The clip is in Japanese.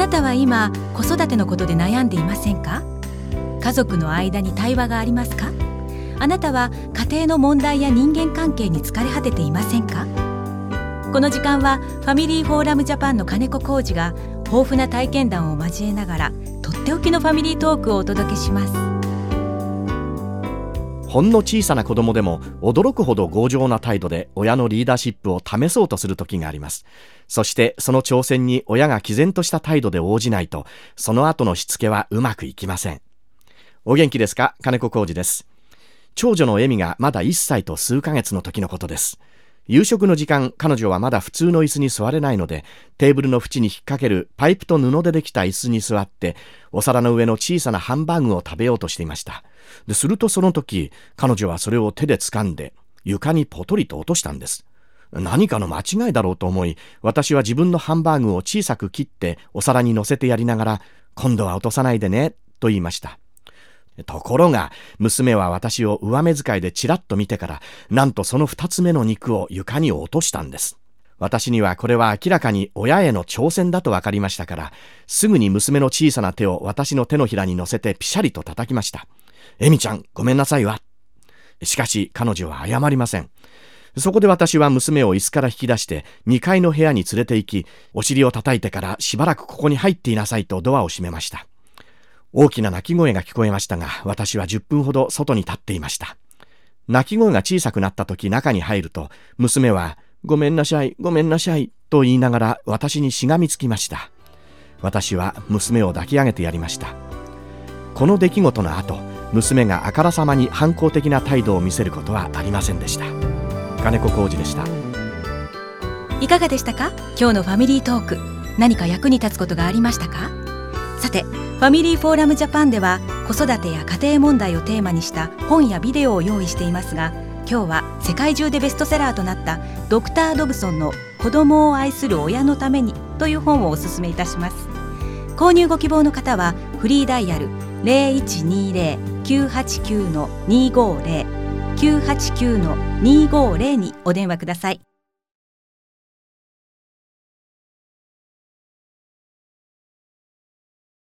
たは今子育てのことで悩んでいませんか？家族の間に対話がありますか？あなたは家庭の問題や人間関係に疲れ果てていませんか？この時間はファミリーフォーラムジャパンの金子浩二が豊富な体験談を交えながらとっておきのファミリートークをお届けします。 ほんの小さな子供でも驚くほど強情な態度で親のリーダーシップを試そうとする時があります。そしてその挑戦に親が毅然とした態度で応じないと、その後のしつけはうまくいきません。お元気ですか？金子浩二です。長女のエミがまだ1歳と数ヶ月の時のことです。夕食の時間、彼女はまだ普通の椅子に座れないので、テーブルの縁に引っ掛けるパイプと布でできた椅子に座って、お皿の上の小さなハンバーグを食べようとしていました。するとその時、彼女はそれを手で掴んで、床にポトリと落としたんです。何かの間違いだろうと思い、私は自分のハンバーグを小さく切ってお皿に乗せてやりながら、今度は落とさないでね、と言いました。ところが、娘は私を上目遣いでちらっと見てから、なんとその2つ目の肉を床に落としたんです。私にはこれは明らかに親への挑戦だと分かりましたから、すぐに娘の小さな手を私の手のひらに乗せてピシャリと叩きました。エミちゃん、ごめんなさいわ。しかし彼女は謝りません。そこで私は娘を椅子から引き出して2階の部屋に連れて行き、お尻を叩いてからしばらくここに入っていなさいとドアを閉めました。大きな泣き声が聞こえましたが、私は10分ほど外に立っていました。泣き声が小さくなった時、中に入ると、娘はごめんなさい、ごめんなさいと言いながら私にしがみつきました。私は娘を抱き上げてやりました。この出来事の後、娘があからさまに反抗的な態度を見せることはありませんでした。金子浩二でした。 いかがでしたか？今日のファミリートーク、何か役に立つことがありましたか？さて、ファミリーフォーラムジャパンでは子育てや家庭問題をテーマにした本やビデオを用意していますが、今日は世界中でベストセラーとなったドクター・ドブソンの子供を愛する親のためにという本をお勧めいたします。購入ご希望の方はフリーダイヤル 0120-989-250 989-250にお電話ください。